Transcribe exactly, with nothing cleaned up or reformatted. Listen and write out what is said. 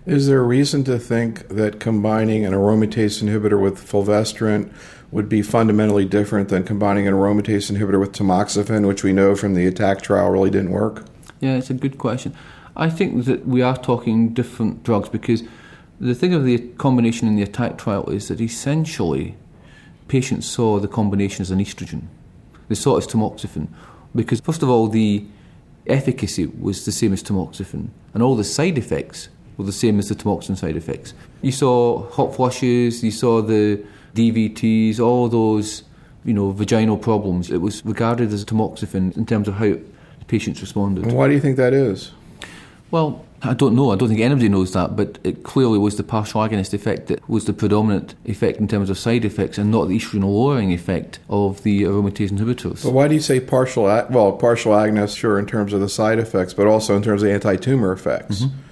Is there a reason to think that combining an aromatase inhibitor with fulvestrant would be fundamentally different than combining an aromatase inhibitor with tamoxifen, which we know from the ATTACK trial really didn't work? Yeah, it's a good question. I think that we are talking different drugs because the thing of the combination in the ATTACK trial is that essentially patients saw the combination as an estrogen. They saw it as tamoxifen because, first of all, the efficacy was the same as tamoxifen and all the side effects were the same as the tamoxifen side effects. You saw hot flushes, you saw the D V Ts, all those, you know, vaginal problems. It was regarded as tamoxifen in terms of how the patients responded. And why do you think that is? Well, I don't know. I don't think anybody knows that, but it clearly was the partial agonist effect that was the predominant effect in terms of side effects and not the estrogen-lowering effect of the aromatase inhibitors. But why do you say partial, ag- well, partial agonist, sure, in terms of the side effects, but also in terms of anti-tumor effects? Mm-hmm.